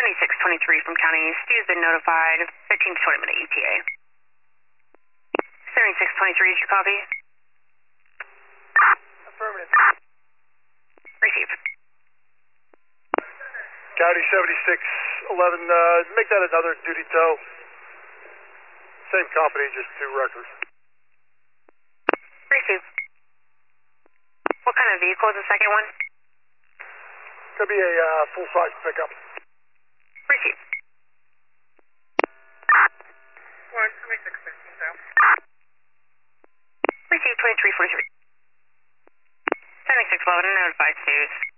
7623 from County. Stu has been notified. 13 to 20 minute ETA. 7623, did you copy? Affirmative. Receive. County 7611, make that another duty tow. Same company, just 2 records. Receive. What kind of vehicle is the second one? Could be a full-size pickup. Receive. 12616 down. Receive 2343. 7611, notified Stu.